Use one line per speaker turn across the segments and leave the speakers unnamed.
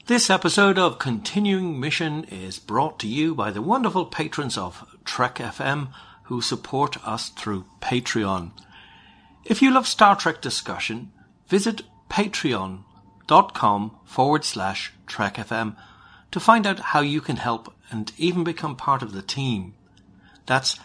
This episode of Continuing Mission is brought to you by the wonderful patrons of Trek FM who support us through Patreon. If you love Star Trek discussion, visit patreon.com/Trek FM to find out how you can help and even become part of the team. That's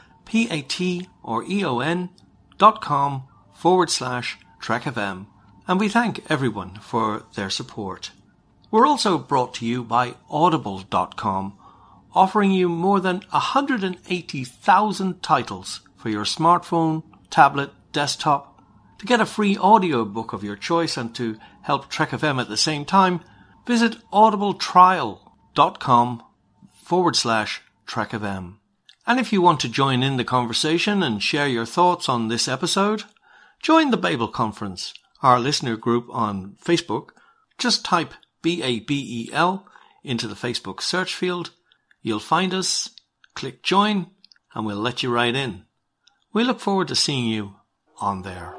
patreon.com/Trek FM, and we thank everyone for their support. We're also brought to you by Audible.com, offering you more than 180,000 titles for your smartphone, tablet, desktop. To get a free audiobook of your choice and to help Trek FM at the same time, visit audibletrial.com/Trek FM. And if you want to join in the conversation and share your thoughts on this episode, join the Babel Conference, our listener group on Facebook. Just type BABEL into the Facebook search field. You'll find us, click join, and we'll let you right in. We look forward to seeing you on there.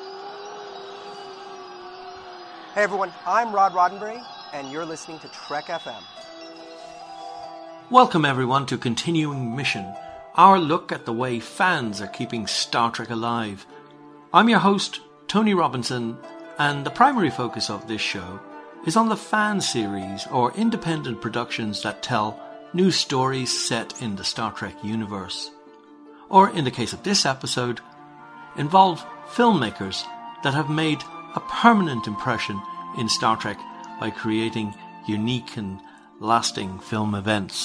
Hey everyone, I'm Rod Roddenberry, and you're listening to Trek FM.
Welcome everyone to Continuing Mission, our look at the way fans are keeping Star Trek alive. I'm your host, Tony Robinson, and the primary focus of this show is on the fan series or independent productions that tell new stories set in the Star Trek universe. Or, in the case of this episode, involve filmmakers that have made a permanent impression in Star Trek by creating unique and lasting film events.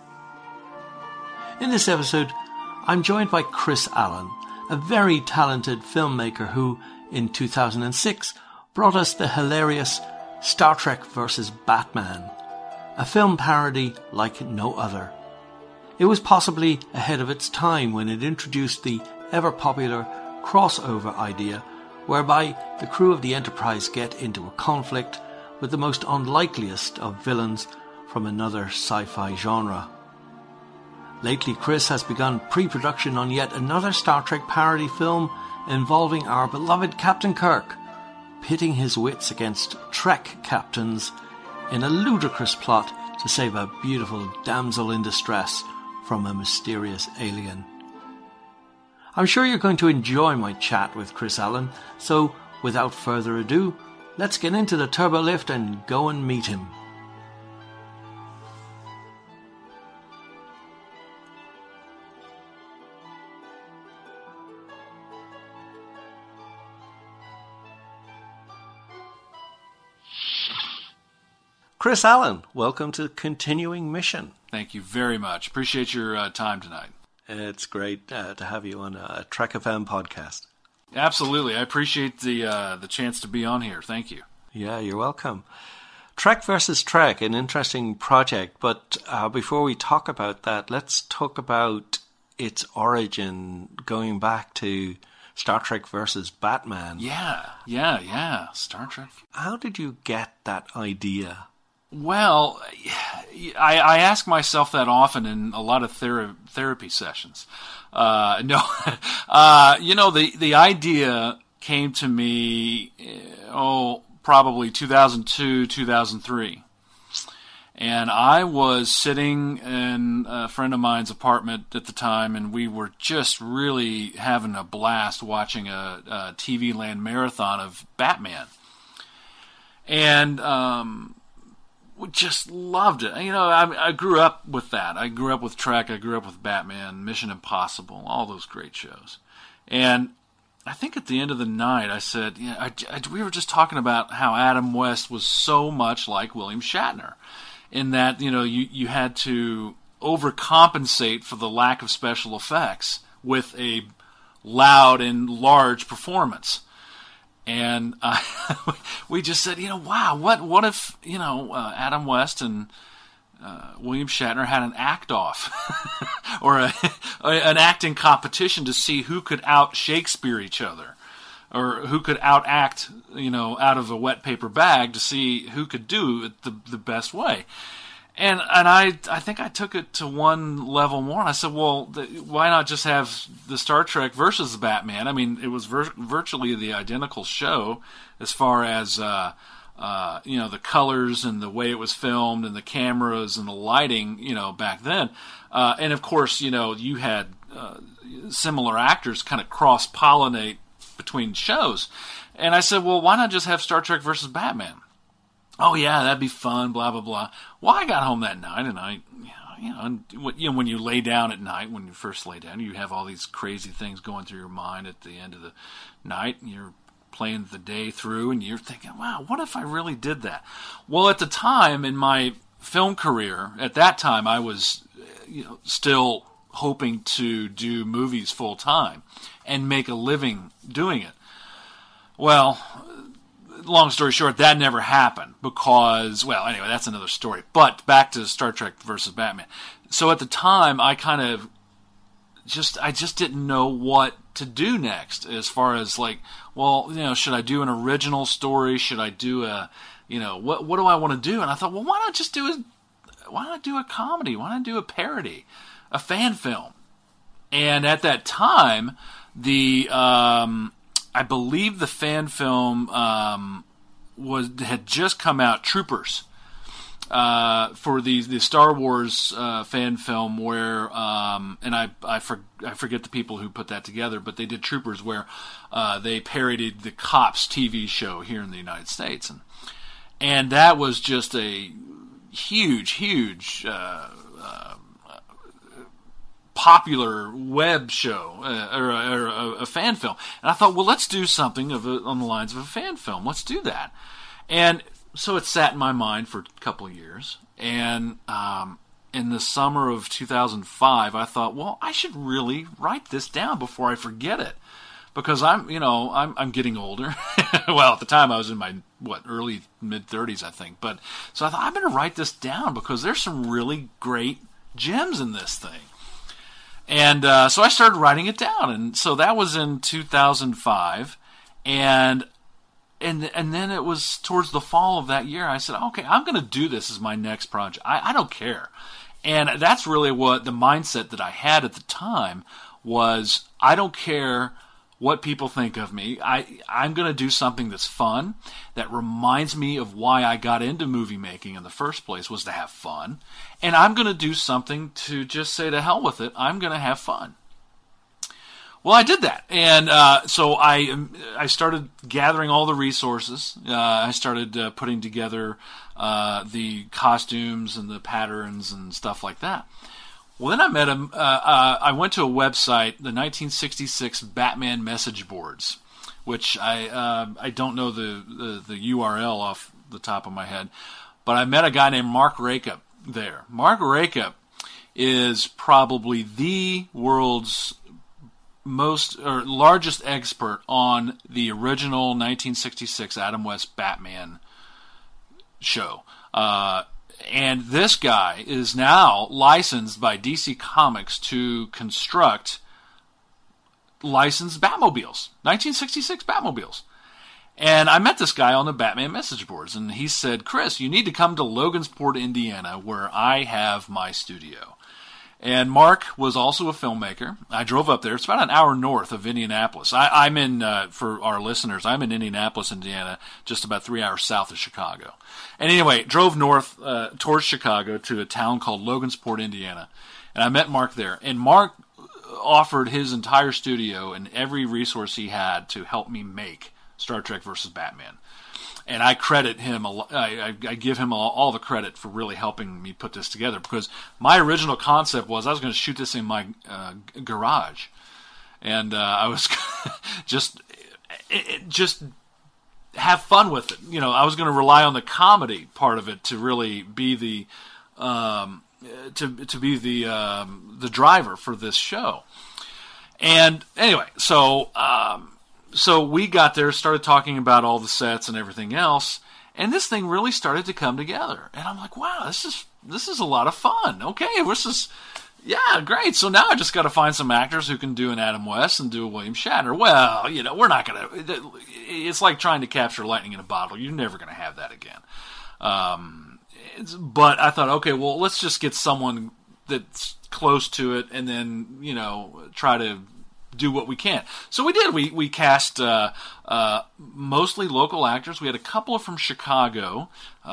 In this episode, I'm joined by Chris Allen, a very talented filmmaker who, in 2006, brought us the hilarious Star Trek vs. Batman, a film parody like no other. It was possibly ahead of its time when it introduced the ever-popular crossover idea, whereby the crew of the Enterprise get into a conflict with the most unlikeliest of villains from another sci-fi genre. Lately, Chris has begun pre-production on yet another Star Trek parody film involving our beloved Captain Kirk, pitting his wits against Trek captains in a ludicrous plot to save a beautiful damsel in distress from a mysterious alien. I'm sure you're going to enjoy my chat with Chris Allen, so without further ado, let's get into the turbo lift and go and meet him. Chris Allen, welcome to Continuing Mission.
Thank you very much. Appreciate your time tonight.
It's great to have you on a Trek FM podcast.
Absolutely. I appreciate the chance to be on here. Thank you.
Yeah, you're welcome. Trek versus Trek, an interesting project. But before we talk about that, let's talk about its origin going back to Star Trek versus Batman.
Yeah. Star Trek.
How did you get that idea?
Well, I ask myself that often in a lot of therapy sessions. The idea came to me, probably 2002, 2003. And I was sitting in a friend of mine's apartment at the time, and we were just really having a blast watching a TV Land marathon of Batman. And we just loved it. I grew up with that. I grew up with Trek. I grew up with Batman, Mission Impossible, all those great shows. And I think at the end of the night, I said, we were just talking about how Adam West was so much like William Shatner, in that you had to overcompensate for the lack of special effects with a loud and large performance. And we just said, wow, what if, Adam West and William Shatner had an act-off or an acting competition to see who could out-Shakespeare each other, or who could out-act, out of a wet paper bag to see who could do it the best way. And I think I took it to one level more. And I said, well, why not just have the Star Trek versus Batman? I mean, it was virtually the identical show as far as the colors and the way it was filmed and the cameras and the lighting, back then. And of course, you had similar actors kind of cross-pollinate between shows. And I said, well, why not just have Star Trek versus Batman? Oh, yeah, that'd be fun, blah, blah, blah. Well, I got home that night, and when you lay down at night, when you first lay down, you have all these crazy things going through your mind at the end of the night, and you're playing the day through, and you're thinking, wow, what if I really did that? Well, at the time, in my film career, at that time, I was still hoping to do movies full time and make a living doing it. Well, long story short, that never happened because, well, anyway, that's another story. But back to Star Trek versus Batman. So at the time, I kind of I just didn't know what to do next as far as like, well, should I do an original story? Should I do what do I want to do? And I thought, well, why not do a comedy? Why not do a parody, a fan film? And at that time, I believe the fan film had just come out, Troopers, for the Star Wars fan film where, and I forget the people who put that together, but they did Troopers where they parodied the Cops TV show here in the United States, and that was just a huge popular web show or a fan film. And I thought, well, let's do something on the lines of a fan film. Let's do that. And so it sat in my mind for a couple of years. And in the summer of 2005, I thought, well, I should really write this down before I forget it. Because I'm getting older. Well, at the time I was in my, early mid-30s, I think. But so I thought, I'm going to write this down because there's some really great gems in this thing. And so I started writing it down, and so that was in 2005, and then it was towards the fall of that year. I said, okay, I'm going to do this as my next project. I don't care, and that's really what the mindset that I had at the time was. I don't care what people think of me. I'm going to do something that's fun, that reminds me of why I got into movie making in the first place, was to have fun. And I'm going to do something to just say to hell with it. I'm going to have fun. Well, I did that. And so I started gathering all the resources. I started putting together the costumes and the patterns and stuff like that. Well, then I met him. I went to a website, the 1966 Batman message boards, which I don't know the URL off the top of my head, but I met a guy named Mark Rakup there. Mark Rakup is probably the world's largest expert on the original 1966 Adam West Batman show. And this guy is now licensed by DC Comics to construct licensed Batmobiles, 1966 Batmobiles. And I met this guy on the Batman message boards, and he said, Chris, you need to come to Logansport, Indiana, where I have my studio. And Mark was also a filmmaker. I drove up there. It's about an hour north of Indianapolis. I'm in, for our listeners, I'm in Indianapolis, Indiana, just about 3 hours south of Chicago. And anyway, drove north towards Chicago to a town called Logansport, Indiana. And I met Mark there. And Mark offered his entire studio and every resource he had to help me make Star Trek versus Batman. And I credit him, I give him all the credit for really helping me put this together, because my original concept was I was going to shoot this in my garage. And I was just have fun with it. You know, I was going to rely on the comedy part of it to really be the to be the driver for this show. And anyway, so we got there, started talking about all the sets and everything else, and this thing really started to come together. And I'm like, wow, this is a lot of fun. Okay, yeah, great. So now I just got to find some actors who can do an Adam West and do a William Shatner. Well, you know, we're not going to... It's like trying to capture lightning in a bottle. You're never going to have that again. But I thought, okay, well, let's just get someone that's close to it and then, you know, try to do what we can. So we did. We cast mostly local actors. We had a couple from Chicago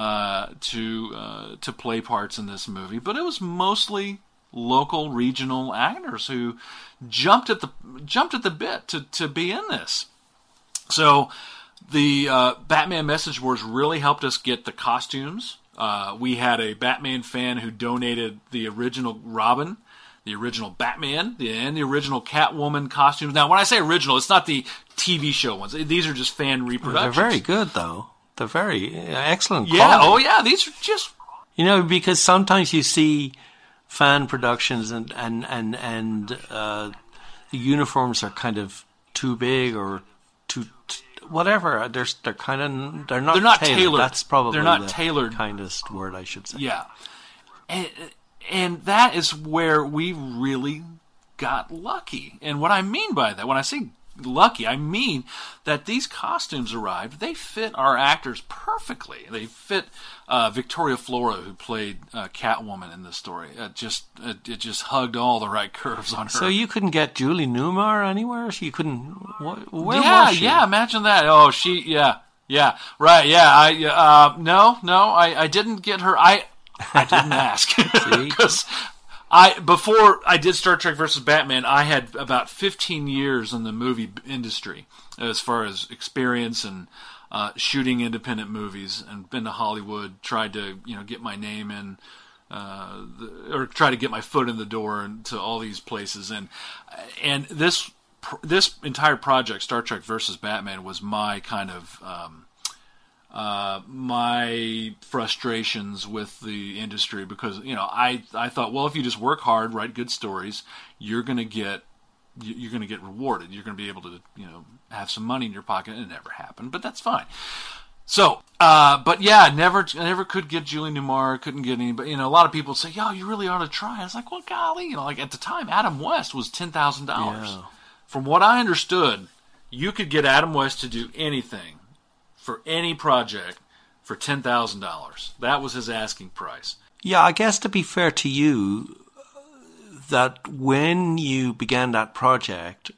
to play parts in this movie, but it was mostly local, regional actors who jumped at the bit to be in this. So the Batman message boards really helped us get the costumes. We had a Batman fan who donated the original Robin, the original Batman, and the original Catwoman costumes. Now, when I say original, it's not the TV show ones. These are just fan reproductions.
They're very good, though. They're very excellent
Yeah,
quality.
oh yeah, these are just...
Because sometimes you see fan productions and the uniforms are kind of too big or too whatever. They're not tailored. That's probably
they're not
the
tailored.
Kindest word I should say.
Yeah. And that is where we really got lucky. And what I mean by that, when I say lucky, I mean that these costumes arrived, they fit our actors perfectly. They fit Victoria Flora, who played Catwoman in this story. It just hugged all the right curves on her.
So you couldn't get Julie Newmar anywhere? You couldn't... Where was she?
Yeah, imagine that. Oh, yeah, right, yeah. I didn't get her. I didn't ask because before I did Star Trek versus Batman, I had about 15 years in the movie industry as far as experience and shooting independent movies, and been to Hollywood, tried to get my name in, or try to get my foot in the door into all these places, and this entire project, Star Trek versus Batman, was my kind of my frustrations with the industry, because I thought, well, if you just work hard, write good stories, you're going to get rewarded. You're going to be able to have some money in your pocket. And it never happened, but that's fine. So, but yeah, I never could get Julie Newmar. Couldn't get anybody. A lot of people say, "Yo, you really ought to try." I was like, "Well, golly, like at the time, Adam West was $10,000.
Yeah.
From what I understood, you could get Adam West to do anything for any project for $10,000. That was his asking price.
Yeah, I guess to be fair to you, that when you began that project,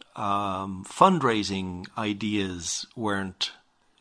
fundraising ideas weren't,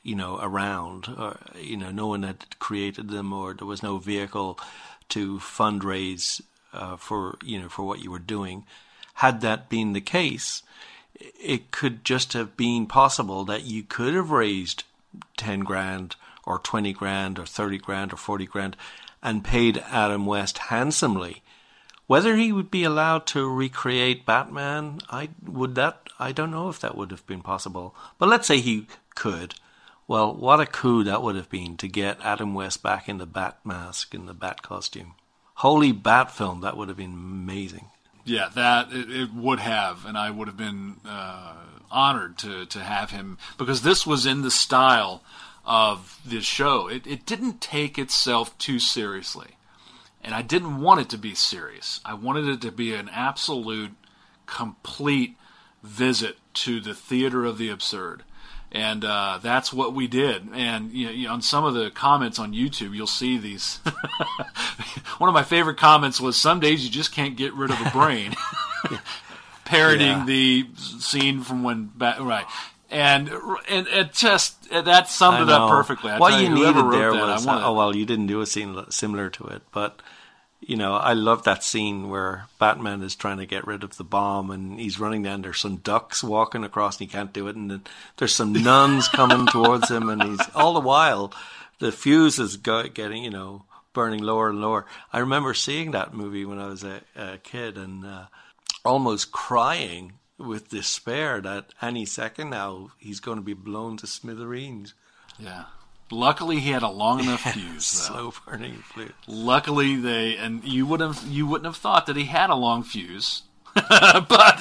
around. Or, no one had created them, or there was no vehicle to fundraise for what you were doing. Had that been the case, it could just have been possible that you could have raised 10 grand or 20 grand or 30 grand or 40 grand and paid Adam West handsomely. Whether he would be allowed to recreate Batman, I don't know if that would have been possible. But let's say he could. Well, what a coup that would have been to get Adam West back in the Bat mask, in the Bat costume. Holy Bat film, that would have been amazing. Yeah,
that it would have, and I would have been honored to have him, because this was in the style of this show. It didn't take itself too seriously, and I didn't want it to be serious. I wanted it to be an absolute, complete visit to the theater of the absurd. And that's what we did. And on some of the comments on YouTube, you'll see these. One of my favorite comments was, "Some days you just can't get rid of a brain," parodying the scene from when right. And it just that summed it up perfectly.
What you needed there was you didn't do a scene similar to it, but. I love that scene where Batman is trying to get rid of the bomb and he's running down. There's some ducks walking across and he can't do it. And then there's some nuns coming towards him, and he's all the while the fuse is getting, burning lower and lower. I remember seeing that movie when I was a kid and almost crying with despair that any second now he's going to be blown to smithereens.
Yeah. Luckily, he had a long enough fuse, though.
Slow burning fuse.
Luckily, you wouldn't have thought that he had a long fuse, but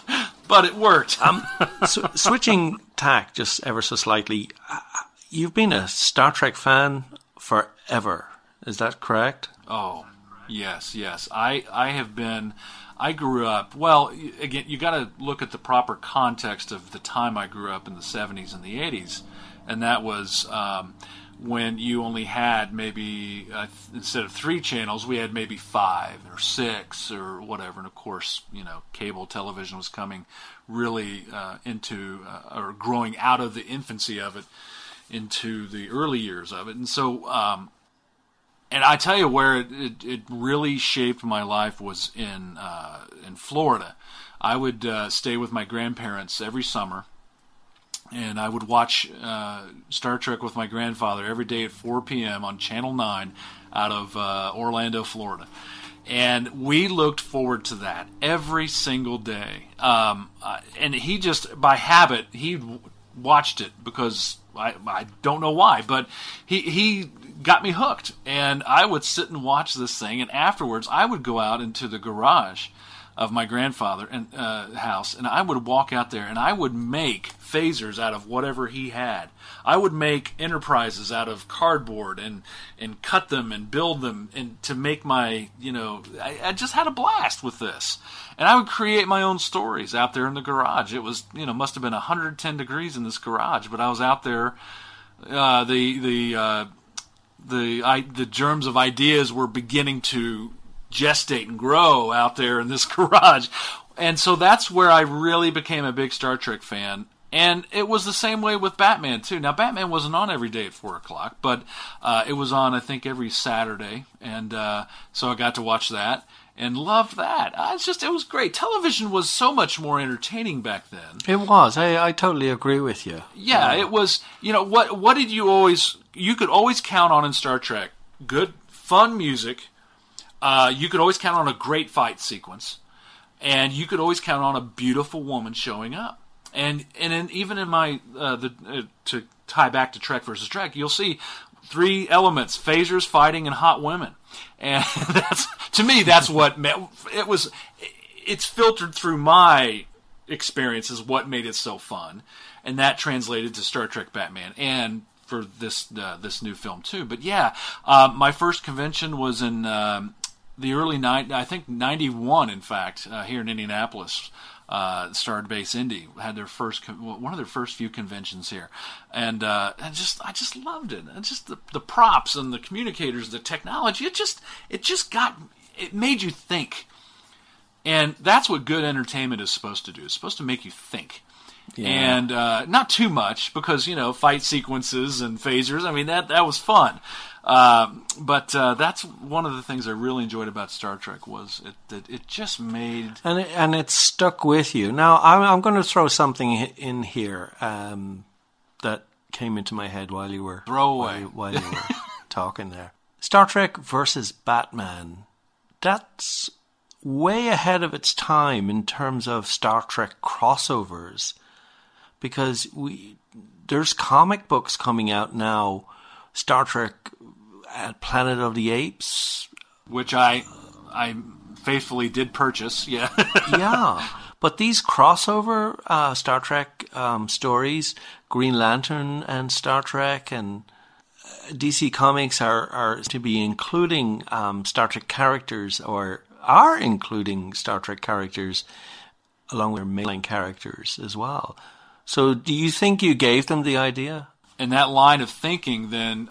it worked.
Switching tack just ever so slightly, you've been a Star Trek fan forever. Is that correct?
Oh, yes. I have been. I grew up. Well, again, you got to look at the proper context of the time I grew up in the 70s and the 80s. And that was when you only had maybe, instead of 3 channels, we had maybe 5 or 6 or whatever. And of course, cable television was coming really into, or growing out of the infancy of it into the early years of it. And so, and I tell you where it really shaped my life was in Florida. I would stay with my grandparents every summer, and I would watch Star Trek with my grandfather every day at 4 p.m. on Channel 9 out of Orlando, Florida. And we looked forward to that every single day. And he just, by habit, he watched it because I don't know why, but he got me hooked. And I would sit and watch this thing, and afterwards I would go out into the garage of my grandfather and house, and I would walk out there and I would make phasers out of whatever he had. I would make Enterprises out of cardboard and cut them and build them and to make my, I just had a blast with this. And I would create my own stories out there in the garage. It was, must have been 110 degrees in this garage, but I was out there. The germs of ideas were beginning to gestate and grow out there in this garage. And so that's where I really became a big Star Trek fan. And it was the same way with Batman, too. Now, Batman wasn't on every day at 4 o'clock, but it was on, I think, every Saturday. And so I got to watch that and loved that. It was great. Television was so much more entertaining back then.
It was. I totally agree with you.
Yeah, it was. What did you always... You could always count on in Star Trek good, fun music. You could always count on a great fight sequence, and you could always count on a beautiful woman showing up. And even in my to tie back to Trek versus Trek, you'll see 3 elements: phasers, fighting, and hot women. And that's what it was. It's filtered through my experiences what made it so fun, and that translated to Star Trek Batman and for this new film too. But yeah, my first convention was in the early I think 91, in fact, here in Indianapolis. Starbase Indy had one of their first few conventions here, and I just loved it. And just the props and the communicators, the technology. It made you think, and that's what good entertainment is supposed to do. It's supposed to make you think. Yeah. And not too much, because fight sequences and phasers. I mean that was fun, but that's one of the things I really enjoyed about Star Trek was it just made
and it stuck with you. Now I'm going to throw something in here that came into my head while you were while you were talking there. Star Trek versus Batman. That's way ahead of its time in terms of Star Trek crossovers. Because there's comic books coming out now, Star Trek at Planet of the Apes,
which I faithfully did purchase. Yeah,
yeah. But these crossover Star Trek stories, Green Lantern and Star Trek, and DC Comics are to be including Star Trek characters, or are including Star Trek characters along with their mainline characters as well. So do you think you gave them the idea?
In that line of thinking, then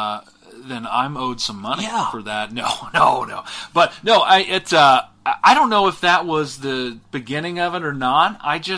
I'm owed some money for that. No. But no, I don't know if that was the beginning of it or not.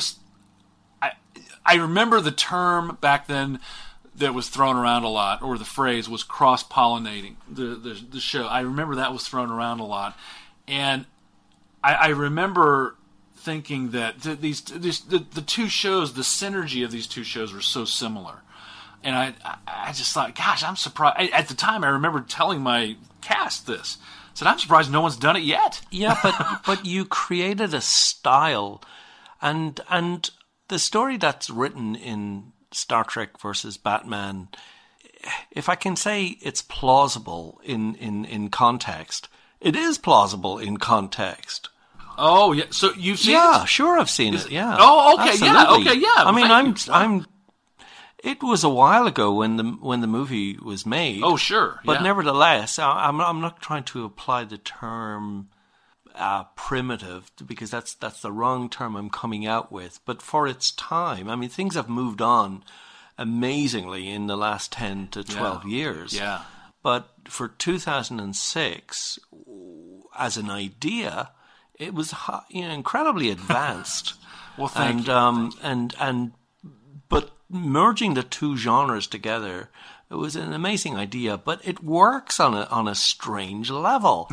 I remember the term back then that was thrown around a lot, or the phrase was cross-pollinating the show. I remember that was thrown around a lot. And I remember thinking that the two shows, the synergy of these two shows were so similar. And I just thought, gosh, I'm surprised. At the time, I remember telling my cast this. I said, I'm surprised no one's done it yet.
Yeah, but you created a style. And the story that's written in Star Trek versus Batman, if I can say it's plausible in context, it is plausible in context.
Oh yeah, so you've seen it?
Yeah, sure, I've seen it. Yeah.
Oh, okay,
absolutely.
Yeah, okay, yeah.
I mean, I'm. It was a while ago when the movie was made.
Oh, sure.
But nevertheless, I'm not trying to apply the term primitive, because that's the wrong term I'm coming out with. But for its time, I mean, things have moved on amazingly in the last 10 to 12 years.
Yeah.
But for 2006, as an idea, it was incredibly advanced.
Well, thank you.
But merging the two genres together, it was an amazing idea. But it works on a strange level.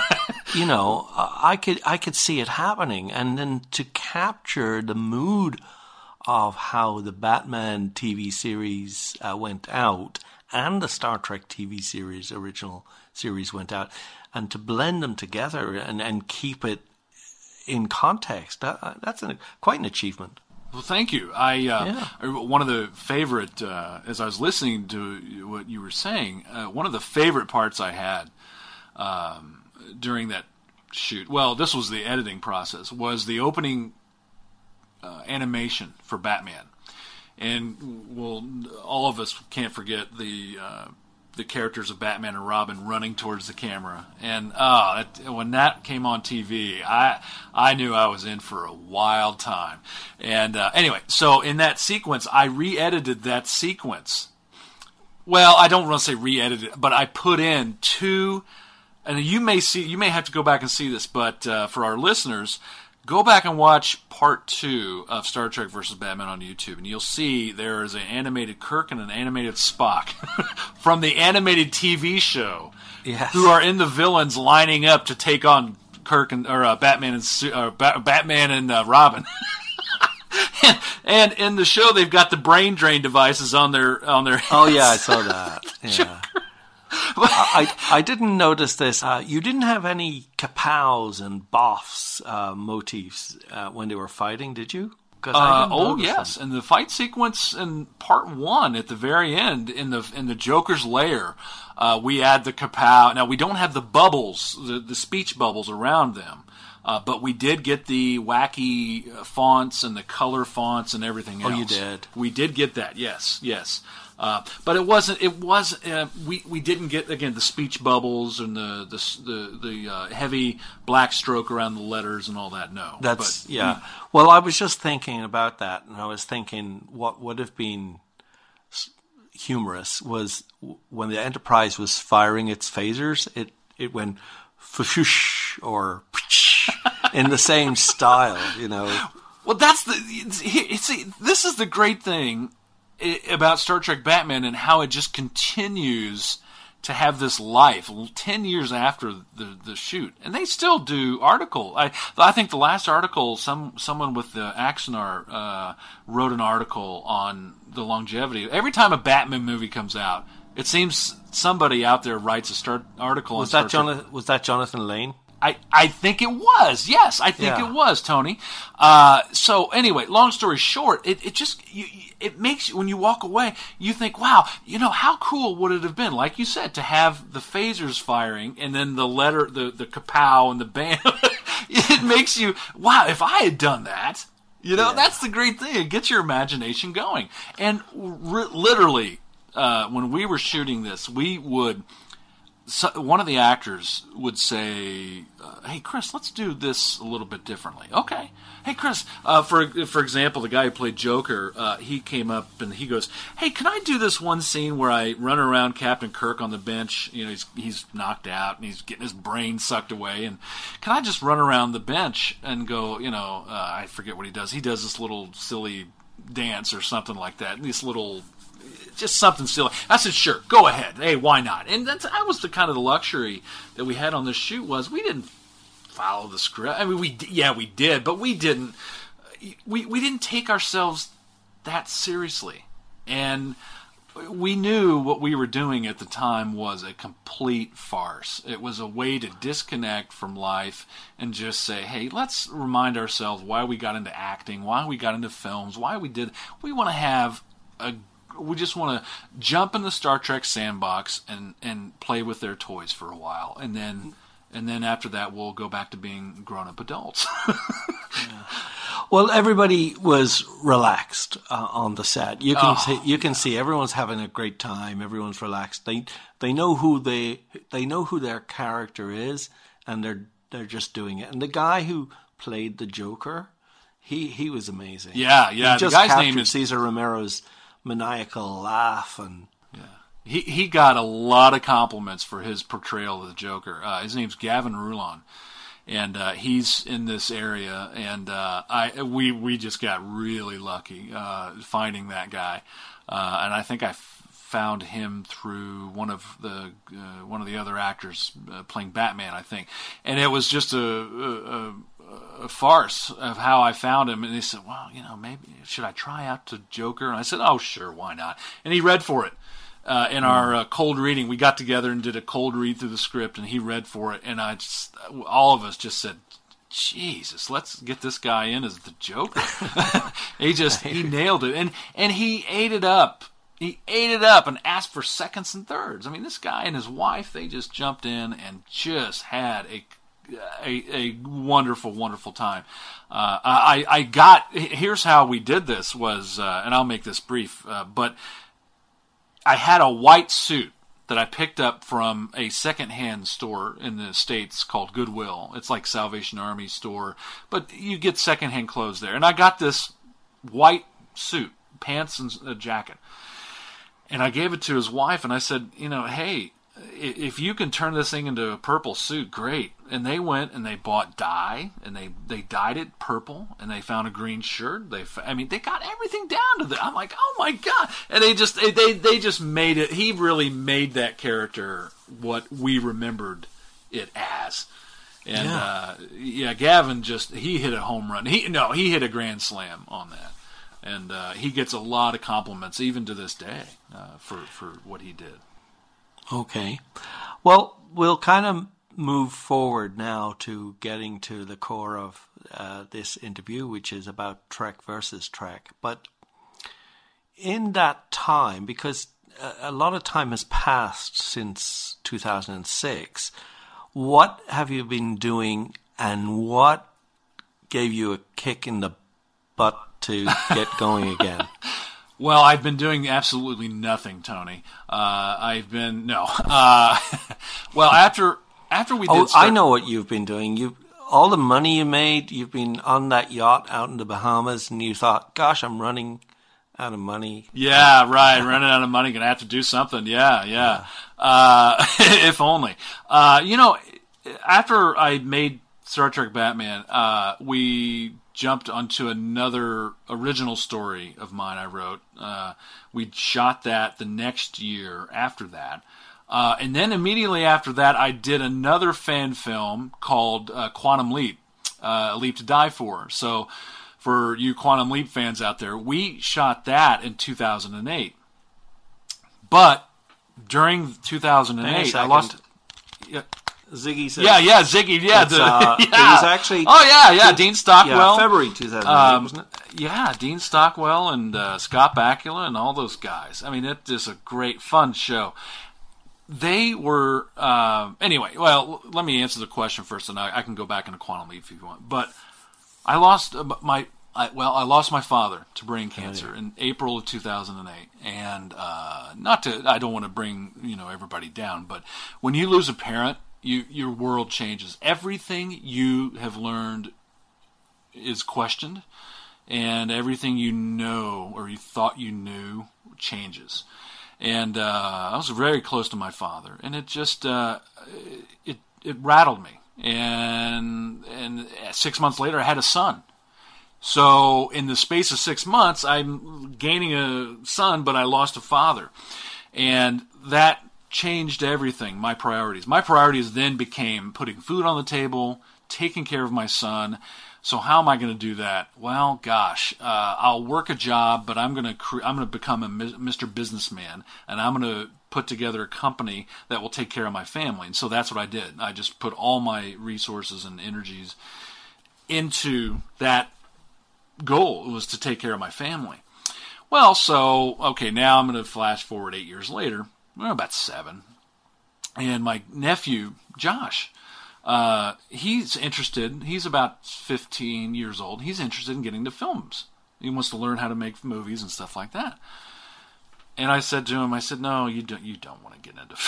I could see it happening, and then to capture the mood of how the Batman TV series went out and the Star Trek TV series, original series, went out, and to blend them together and keep it in context, that's quite an achievement.
Well, thank you. One of the favorite, as I was listening to what you were saying, one of the favorite parts I had during that shoot, well, this was the editing process, was the opening animation for Batman. And all of us can't forget the characters of Batman and Robin running towards the camera. And when that came on TV, I knew I was in for a wild time. And anyway, so in that sequence, I re-edited that sequence. Well, I don't want to say re-edited, but I put in two. And you may have to go back and see this, but for our listeners, go back and watch part 2 of Star Trek vs. Batman on YouTube, and you'll see there is an animated Kirk and an animated Spock from the animated TV show,
yes,
who are in the villains lining up to take on Kirk Batman and Robin. and in the show, they've got the brain drain devices on their heads.
Oh yeah, I saw that. Yeah. I didn't notice this. You didn't have any kapows and boffs motifs when they were fighting, did you?
Yes, in the fight sequence in part 1 at the very end in the Joker's lair, we add the kapow. Now we don't have the bubbles, the speech bubbles around them. But we did get the wacky fonts and the color fonts and everything else.
Oh, you did?
We did get that, yes. But it wasn't. We didn't get, again, the speech bubbles and the heavy black stroke around the letters and all that. No,
yeah. Well, I was just thinking about that, and I was thinking what would have been humorous was when the Enterprise was firing its phasers. It went fshoosh or in the same style,
Well, that's this is the great thing about Star Trek Batman and how it just continues to have this life 10 years after the shoot. And they still do article. I think the last article, someone with the Axanar wrote an article on the longevity. Every time a Batman movie comes out, it seems somebody out there writes a article on Star Trek.
Was that Jonathan Lane?
I think it was. Yes, I think it was, Tony. So anyway, long story short, it makes you, when you walk away, you think, wow, how cool would it have been, like you said, to have the phasers firing and then the kapow and the bam. It makes you, wow, if I had done that, that's the great thing. It gets your imagination going. And literally, when we were shooting this, one of the actors would say, hey, Chris, let's do this a little bit differently. Okay. Hey, Chris, for example, the guy who played Joker, he came up and he goes, hey, can I do this one scene where I run around Captain Kirk on the bench? He's knocked out and he's getting his brain sucked away. And can I just run around the bench and go, I forget what he does. He does this little silly dance or something like that. This little... just something silly. I said, sure, go ahead. Hey, why not? And that was the kind of the luxury that we had on this shoot, was we didn't follow the script. I mean, we did, but we didn't take ourselves that seriously. And we knew what we were doing at the time was a complete farce. It was a way to disconnect from life and just say, hey, let's remind ourselves why we got into acting, why we got into films, why we did. We just want to jump in the Star Trek sandbox and play with their toys for a while, and then after that we'll go back to being grown-up adults.
Yeah. Well, everybody was relaxed on the set. You can see everyone's having a great time. Everyone's relaxed. They know who their character is, and they're just doing it. And the guy who played the Joker, he was amazing.
Yeah.
He just
the guy's
captured
name is
Cesar Romero's maniacal laugh. And
he got a lot of compliments for his portrayal of the Joker. His name's Gavin Rulon. And he's in this area, and we just got really lucky finding that guy. And I think I found him through one of the other actors playing Batman, I think. And it was just a farce of how I found him. And they said, well, maybe should I try out to Joker? And I said, oh, sure, why not? And he read for it. In our cold reading, we got together and did a cold read through the script, and he read for it, and all of us just said, Jesus, let's get this guy in as the Joker. He nailed it, and he ate it up. He ate it up and asked for seconds and thirds. I mean, this guy and his wife, they just jumped in and just had a wonderful, wonderful time. Here's how we did this was, and I'll make this brief, but I had a white suit that I picked up from a secondhand store in the States called Goodwill. It's like Salvation Army store, but you get secondhand clothes there. And I got this white suit, pants and a jacket. And I gave it to his wife, and I said, hey, if you can turn this thing into a purple suit, great. And they went and they bought dye, and they dyed it purple, and they found a green shirt. They got everything down to that. I'm like, oh my God. And they just made it. He really made that character what we remembered it as. And Gavin he hit a home run. He hit a grand slam on that. And he gets a lot of compliments even to this day for what he did.
Okay. Well, we'll kind of move forward now to getting to the core of this interview, which is about Trek versus Trek. But in that time, because a lot of time has passed since 2006, what have you been doing, and what gave you a kick in the butt to get going again?
Well, I've been doing absolutely nothing, Tony. Well, after we did
I know what you've been doing. All the money you made, you've been on that yacht out in the Bahamas, and you thought, gosh, I'm running out of money.
Yeah, right. Running out of money. Going to have to do something. Yeah. If only. After I made Star Trek Batman, we jumped onto another original story of mine I wrote. We shot that the next year after that. And then immediately after that, I did another fan film called Quantum Leap, A Leap to Die For. So for you Quantum Leap fans out there, we shot that in 2008. But during 2008, I lost...
Ziggy says...
Yeah, Ziggy, yeah.
It was actually...
Oh, yeah, Dean Stockwell.
Yeah, February 2008, wasn't it?
Yeah, Dean Stockwell and Scott Bakula and all those guys. I mean, it is a great, fun show. They were... anyway, well, let me answer the question first, and I can go back into Quantum Leap if you want. But I lost I lost my father to brain cancer in April of 2008. And I don't want to bring everybody down, but when you lose a parent, your world changes. Everything you have learned is questioned, and everything you know or you thought you knew changes. And I was very close to my father, and it just it rattled me. And 6 months later, I had a son. So in the space of 6 months, I'm gaining a son, but I lost a father, and that changed everything, my priorities. My priorities then became putting food on the table, taking care of my son. So how am I going to do that? Well, gosh, I'll work a job, but I'm going to become a Mr. Businessman, and I'm going to put together a company that will take care of my family. And so that's what I did. I just put all my resources and energies into that goal. It was to take care of my family. Well, so, okay, now I'm going to flash forward 8 years later. Well, about 7. And my nephew, Josh, he's interested. He's about 15 years old. He's interested in getting into films. He wants to learn how to make movies and stuff like that. And I said to him, no, you don't want to get into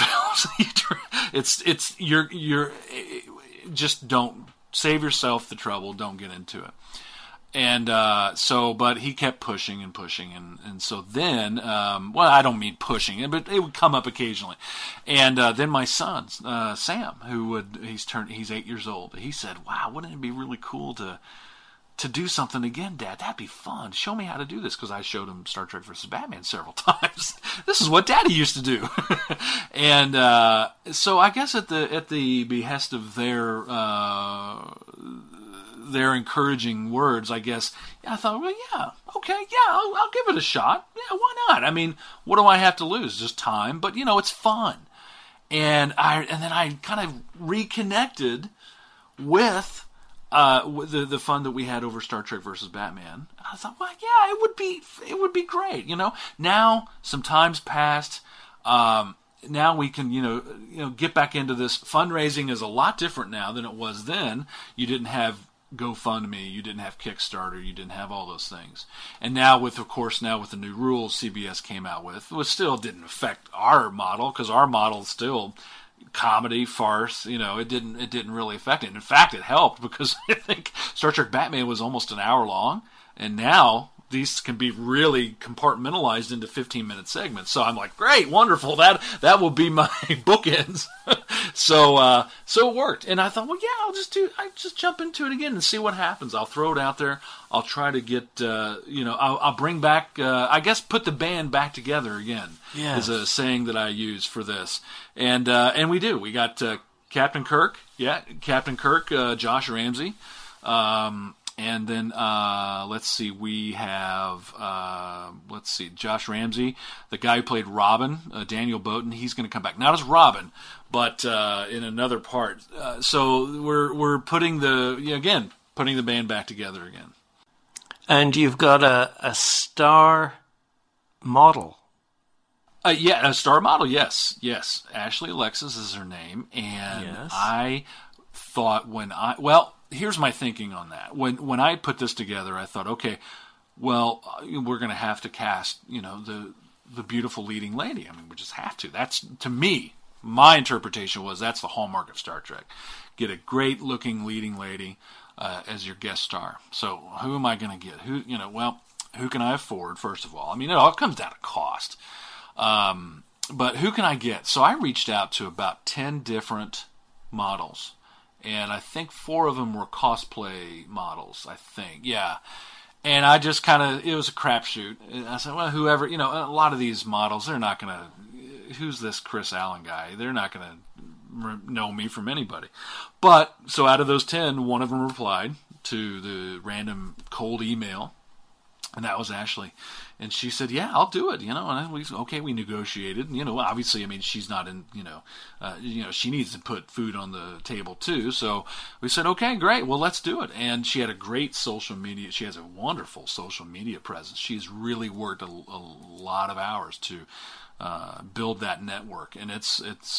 films. You're just don't save yourself the trouble. Don't get into it. And but he kept pushing and pushing, and so then, well, I don't mean pushing, but it would come up occasionally. And then my son, Sam, he's 8 years old. He said, "Wow, wouldn't it be really cool to do something again, Dad? That'd be fun. Show me how to do this." Because I showed him Star Trek versus Batman several times. This is what Daddy used to do. And so I guess at the behest of their encouraging words, I guess, I thought, well, yeah, okay, yeah, I'll give it a shot. Yeah, why not? I mean, what do I have to lose? Just time, but it's fun. And then I kind of reconnected with the fun that we had over Star Trek versus Batman. And I thought, well, yeah, it would be great. Now some time's passed. Now we can get back into this. Fundraising is a lot different now than it was then. You didn't have GoFundMe, you didn't have Kickstarter, you didn't have all those things. And now with the new rules CBS came out with, which still didn't affect our model, because our model is still comedy, farce. It didn't really affect it. In fact, it helped, because I think Star Trek Batman was almost an hour long, and now these can be really compartmentalized into 15-minute segments. So I'm like, great, wonderful. That will be my bookends. So it worked, and I thought, well, yeah, I just jump into it again and see what happens. I'll throw it out there. I'll try to get, I'll bring back, I guess, put the band back together again. Yes. Is a saying that I use for this, and we do. We got Captain Kirk, Josh Ramsey. And then, let's see, we have, Josh Ramsey, the guy who played Robin, Daniel Bowden. He's going to come back. Not as Robin, but in another part. So we're putting putting the band back together again.
And you've got a star model.
A star model, yes. Ashley Alexis is her name. And yes. I thought here's my thinking on that. When I put this together, I thought, okay, well, we're going to have to cast, the beautiful leading lady. I mean, we just have to. That's, to me, my interpretation was that's the hallmark of Star Trek. Get a great-looking leading lady as your guest star. So who am I going to get? Who can I afford, first of all? I mean, it all comes down to cost. But who can I get? So I reached out to about 10 different models. And I think 4 of them were cosplay models, I think. Yeah. And I just it was a crapshoot. I said, well, whoever, a lot of these models, they're not going to, who's this Chris Allen guy? They're not going to know me from anybody. But, so out of those 10, one of them replied to the random cold email. And that was Ashley. And she said, yeah, I'll do it, and we negotiated. Obviously, I mean, she's not in, she needs to put food on the table too. So we said, okay, great. Well, let's do it. And she had a great social media. She has a wonderful social media presence. She's really worked a lot of hours to build that network, and it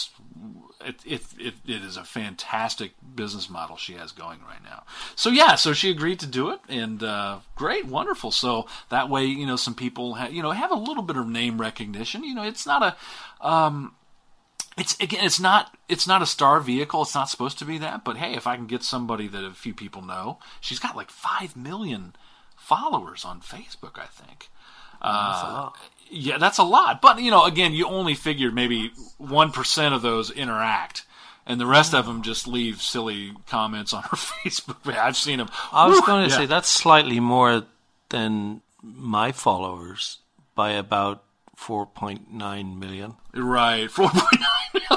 is a fantastic business model she has going right now. So yeah, so she agreed to do it, and great, wonderful. So that way, some people have a little bit of name recognition. It's not a it's not a star vehicle. It's not supposed to be that. But hey, if I can get somebody that a few people know, she's got like 5 million followers on Facebook, I think.
That's a lot.
Yeah, that's a lot. But, again, you only figure maybe 1% of those interact, and the rest of them just leave silly comments on her Facebook. I've seen them.
I was going to say, that's slightly more than my followers by about 4.9 million.
Right, 4.9 million.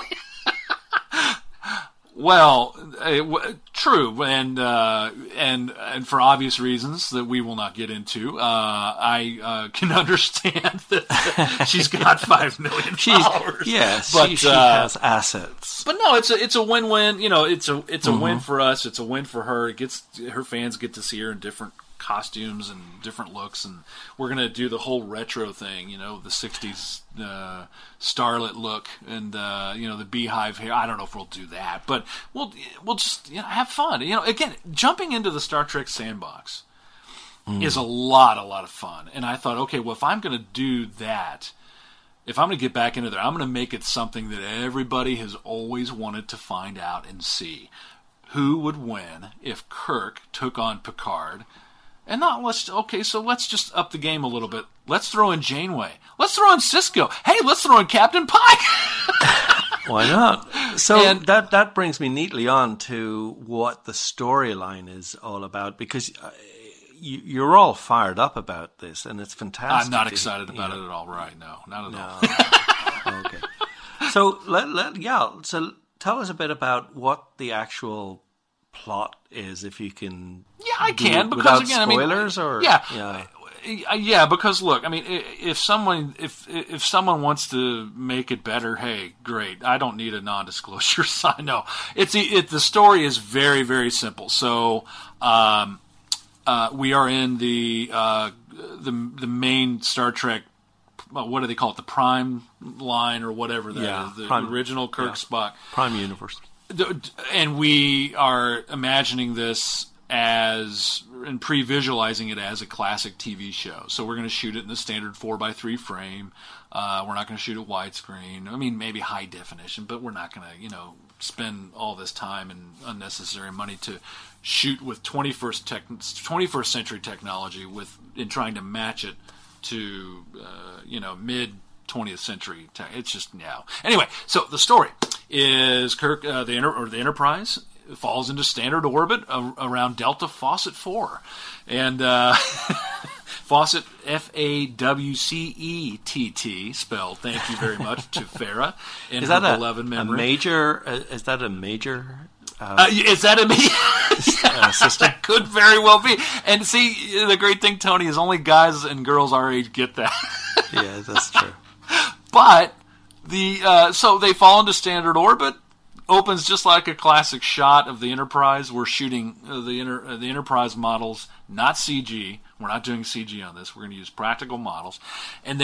Well, true, and for obvious reasons that we will not get into, I can understand that she's got 5 million followers.
Yes, but she has assets.
But no, it's a win-win. It's a win for us. It's a win for her. Her fans get to see her in different costumes and different looks, and we're going to do the whole retro thing, the 60s starlet look, and the beehive hair. I don't know if we'll do that, but we'll just have fun. Again, jumping into the Star Trek sandbox is a lot of fun. And I thought, okay, well, if I'm going to do that, if I'm going to get back into there, I'm going to make it something that everybody has always wanted to find out and see. Who would win if Kirk took on Picard And so let's just up the game a little bit. Let's throw in Janeway. Let's throw in Sisko. Hey, let's throw in Captain Pike.
Why not? So that brings me neatly on to what the storyline is all about, because you're all fired up about this, and it's fantastic.
I'm not excited about it at all. Right? No, not at all.
Okay. So So tell us a bit about what the actual plot is, if you can.
Yeah, I can, because
without
again,
spoilers,
Yeah, because look, I mean, if someone wants to make it better, hey, great. I don't need a non-disclosure sign. No, the story is very, very simple. So, we are in the main Star Trek. What do they call it? The Prime line or whatever that is. The
Prime,
original Kirk Spock.
Prime Universe.
And we are imagining this and pre-visualizing it as a classic TV show. So we're going to shoot it in the standard 4:3 frame. We're not going to shoot it widescreen. I mean, maybe high definition, but we're not going to, spend all this time and unnecessary money to shoot with 21st century technology in trying to match it to, mid 20th century. It's just now. Anyway, so the story is Kirk, the Enterprise falls into standard orbit around Delta Fawcett 4. And Fawcett, Fawcett, spelled, thank you very much, to Farah and her beloved memory.
Is that a major...
is that a system? That could very well be. And see, the great thing, Tony, is only guys and girls our age get that.
Yeah, that's true.
But so they fall into standard orbit. Opens just like a classic shot of the Enterprise. We're shooting the Enterprise models, not CG. We're not doing CG on this. We're going to use practical models. And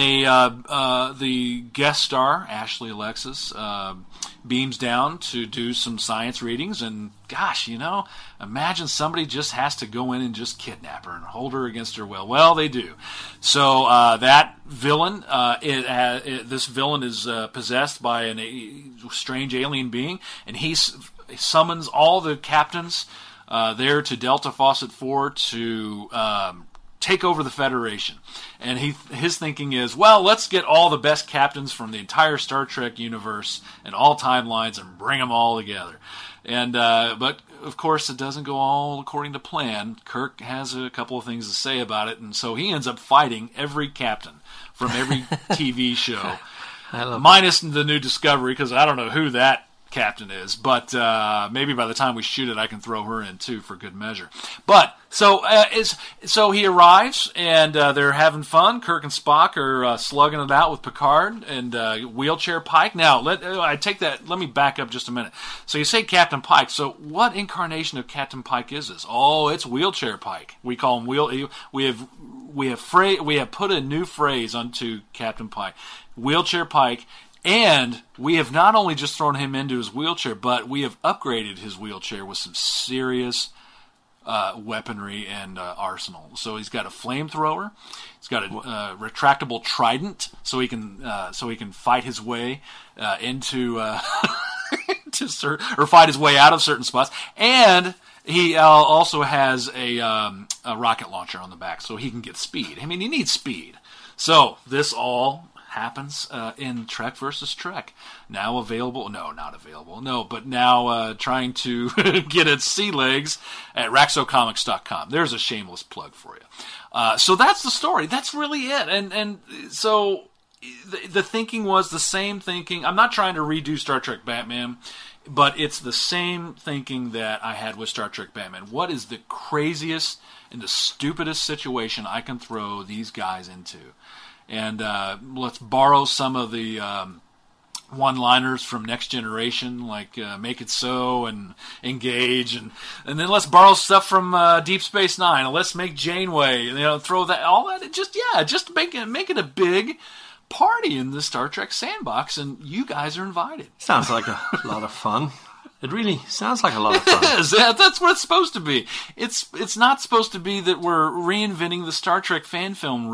the guest star, Ashley Alexis, beams down to do some science readings. And gosh, imagine somebody just has to go in and just kidnap her and hold her against her will. Well, they do. So that villain, this villain is possessed by a strange alien being, and he summons all the captains there to Delta Fawcett 4 to take over the Federation. And his thinking is, well, let's get all the best captains from the entire Star Trek universe and all timelines and bring them all together. And but of course it doesn't go all according to plan. Kirk has a couple of things to say about it, and so he ends up fighting every captain from every TV show, minus the new Discovery, because I don't know who that captain is, but maybe by the time we shoot it, I can throw her in too for good measure. But so he arrives, and they're having fun. Kirk and Spock are slugging it out with Picard and Wheelchair Pike. Now, let me back up just a minute. So you say Captain Pike. So what incarnation of Captain Pike is this? Oh, it's Wheelchair Pike. We call him We have put a new phrase onto Captain Pike, Wheelchair Pike. And we have not only just thrown him into his wheelchair, but we have upgraded his wheelchair with some serious weaponry and arsenal. So he's got a flamethrower. He's got a retractable trident, so he can fight his way into or fight his way out of certain spots. And he also has a rocket launcher on the back, so he can get speed. I mean, he needs speed. So this all happens in Trek versus Trek. Now available, no, not available, no, but now trying to get its sea legs at RaxoComics.com. There's a shameless plug for you. So that's the story. That's really it. And so the thinking was the same thinking. I'm not trying to redo Star Trek Batman, but it's the same thinking that I had with Star Trek Batman. What is the craziest and the stupidest situation I can throw these guys into? And let's borrow some of the one-liners from Next Generation, like Make It So and Engage, and then let's borrow stuff from Deep Space Nine, and let's make Janeway, throw that, all that, just make it a big party in the Star Trek sandbox, and you guys are invited.
Sounds like a lot of fun. It really sounds like a lot of fun.
It is. That's what it's supposed to be. It's not supposed to be that we're reinventing the Star Trek fan film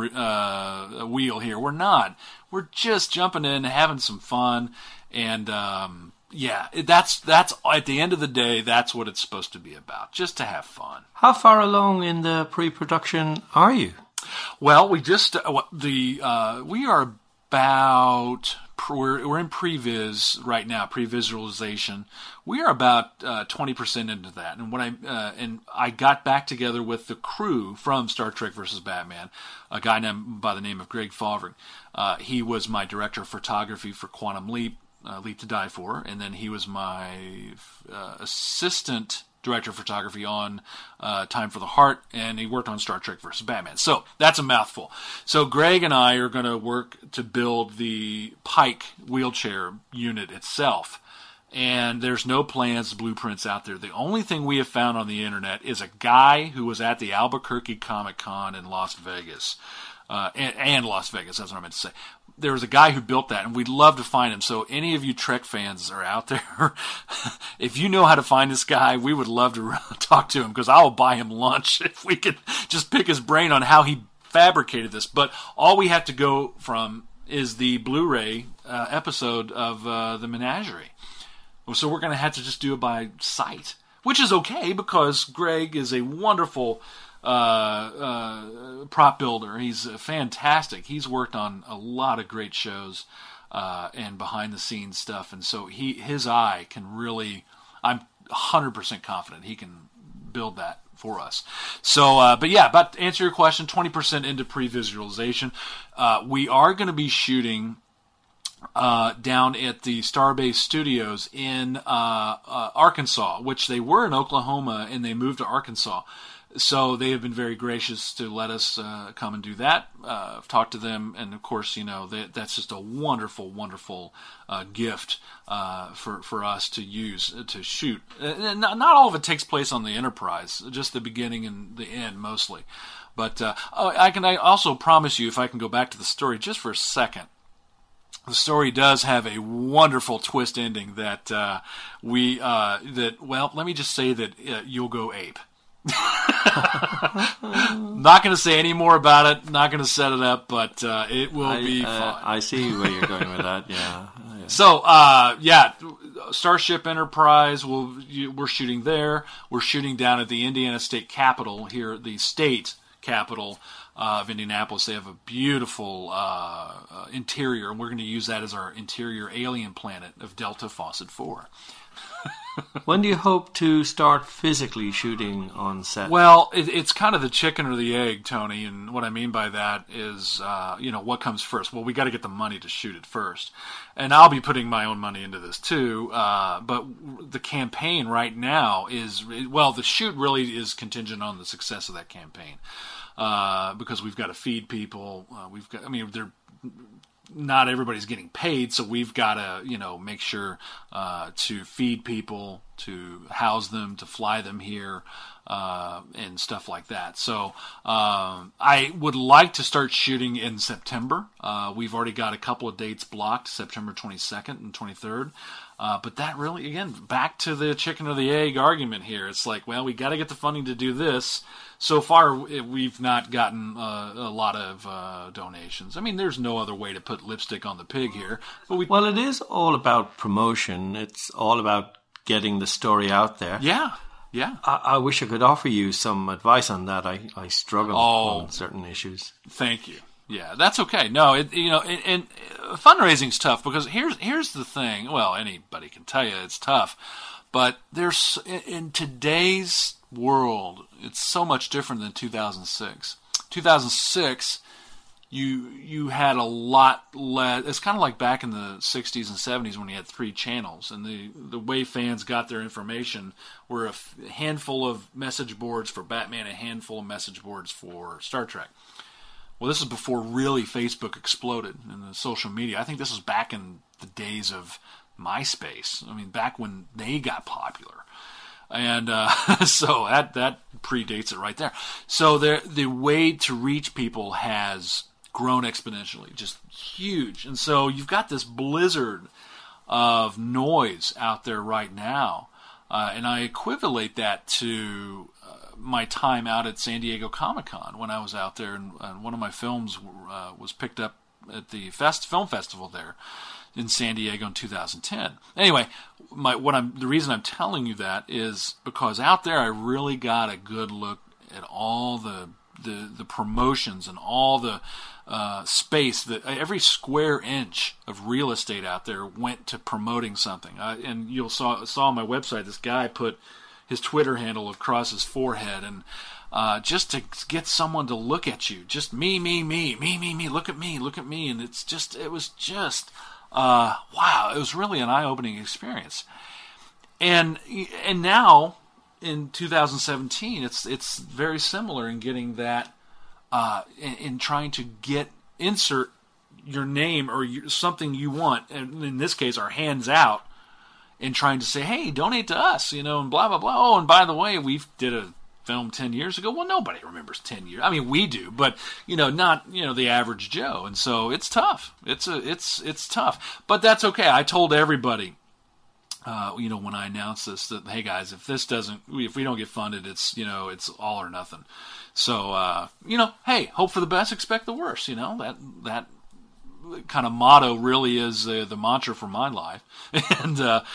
wheel here. We're not. We're just jumping in, having some fun, and yeah, that's at the end of the day, that's what it's supposed to be about, just to have fun.
How far along in the pre-production are you?
Well, we just we are about we're in previs right now, pre-visualization. We are about 20% into that, and I got back together with the crew from Star Trek vs. Batman, a guy named by the name of Greg Favre. He was my director of photography for Quantum Leap, Leap to Die For, and then he was my assistant director of photography on Time for the Heart, and he worked on Star Trek vs. Batman. So that's a mouthful. So Greg and I are going to work to build the Pike wheelchair unit itself. And there's no plans, blueprints out there. The only thing we have found on the internet is a guy who was at the Albuquerque Comic Con in Las Vegas. And Las Vegas, that's what I meant to say. There was a guy who built that, and we'd love to find him. So any of you Trek fans are out there, if you know how to find this guy, we would love to talk to him, because I will buy him lunch if we could just pick his brain on how he fabricated this. But all we have to go from is the Blu-ray episode of The Menagerie. So we're going to have to just do it by sight, which is okay, because Greg is a wonderful prop builder. He's fantastic. He's worked on a lot of great shows and behind the scenes stuff, and so his eye can really, I'm 100% confident he can build that for us. So, but yeah, but to answer your question, 20% into pre-visualization. We are going to be shooting down at the Starbase Studios in Arkansas, which they were in Oklahoma and they moved to Arkansas. So they have been very gracious to let us come and do that. I've talked to them, and of course, you know, that's just a wonderful, wonderful gift for us to use to shoot. And not all of it takes place on the Enterprise, just the beginning and the end mostly. But I also promise you, if I can go back to the story just for a second, the story does have a wonderful twist ending that let me just say that you'll go ape. Not going to say any more about it. Not going to set it up, but it will be fun.
I see where you're going with that. Yeah.
So, Starship Enterprise. We're shooting there. We're shooting down at the Indiana State Capitol here, the state capital of Indianapolis. They have a beautiful interior, and we're going to use that as our interior alien planet of Delta Fawcett 4.
When do you hope to start physically shooting on set?
Well, it's kind of the chicken or the egg, Tony, and what I mean by that is, what comes first? Well, we got to get the money to shoot it first, and I'll be putting my own money into this too, but the campaign right now the shoot really is contingent on the success of that campaign, because we've got to feed people, not everybody's getting paid, so we've got to, make sure to feed people, to house them, to fly them here, and stuff like that. So I would like to start shooting in September. We've already got a couple of dates blocked, September 22nd and 23rd. But that really, again, back to the chicken or the egg argument here. It's like, well, we got to get the funding to do this. So far, we've not gotten a lot of donations. I mean, there's no other way to put lipstick on the pig here. But
well, it is all about promotion. It's all about getting the story out there.
Yeah.
I wish I could offer you some advice on that. I struggle on certain issues.
Thank you. Yeah, that's okay. No, and fundraising's tough, because here's the thing. Well, anybody can tell you it's tough, but there's in today's world, it's so much different than 2006. 2006, you had a lot less. It's kind of like back in the 60s and 70s when you had 3 channels, and the way fans got their information were a handful of message boards for Batman, a handful of message boards for Star Trek. Well, this is before really Facebook exploded and the social media. I think this was back in the days of MySpace. I mean, back when they got popular. And so that predates it right there. So the way to reach people has grown exponentially, just huge. And so you've got this blizzard of noise out there right now. And I equivalent that to my time out at San Diego Comic-Con when I was out there, and one of my films was picked up at the film festival there. in San Diego in 2010. Anyway, the reason I'm telling you that is because out there I really got a good look at all the promotions and all the space that every square inch of real estate out there went to promoting something. And you saw on my website, this guy put his Twitter handle across his forehead, and just to get someone to look at you, just me, look at me, and it was just wow, it was really an eye-opening experience. And now in 2017, it's very similar in getting that, in trying to insert your name or something you want, and in this case, our hands out, and trying to say, hey, donate to us, and blah, blah, blah. Oh, and by the way, we did a film 10 years ago. Well, nobody remembers 10 years. I mean, we do, but, not, the average Joe. And so it's tough. It's tough. But that's okay. I told everybody, when I announced this, that, hey guys, if we don't get funded, it's all or nothing. So, hey, hope for the best, expect the worst. That kind of motto really is the mantra for my life. And,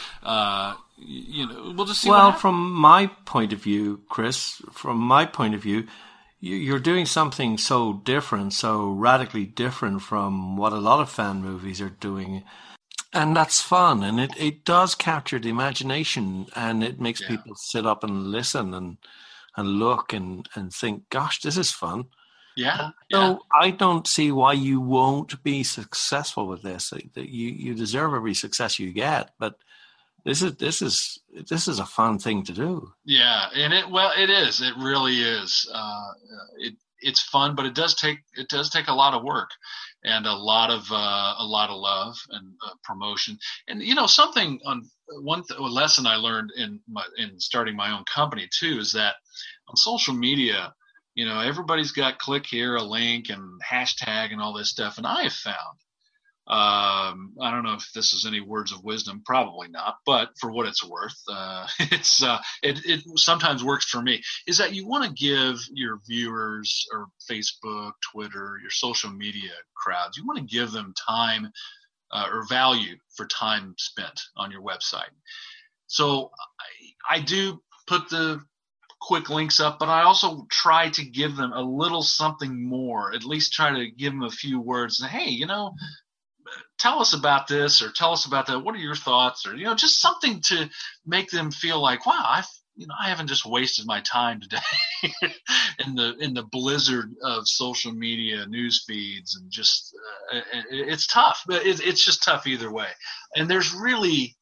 we'll just see what happens.
From my point of view, Chris, you're doing something so different, so radically different from what a lot of fan movies are doing. And that's fun, and it does capture the imagination, and it makes people sit up and listen and look and think, gosh, this is fun.
Yeah.
So I don't see why you won't be successful with this. You deserve every success you get, but this is a fun thing to do.
Yeah, and it is. It really is. It's fun, but it does take a lot of work and a lot of love and promotion. And something on a lesson I learned in starting my own company too is that on social media, everybody's got click here, a link, and hashtag and all this stuff. And I have found, I don't know if this is any words of wisdom, probably not, but for what it's worth, it sometimes works for me, is that you want to give your viewers or Facebook, Twitter, your social media crowds, you want to give them time or value for time spent on your website. So I do put the quick links up, but I also try to give them a little something more, at least try to give them a few words and, hey, tell us about this or tell us about that. What are your thoughts? Or, just something to make them feel like, wow, I haven't just wasted my time today in the blizzard of social media news feeds, and just, it's tough, but it's just tough either way. And there's really,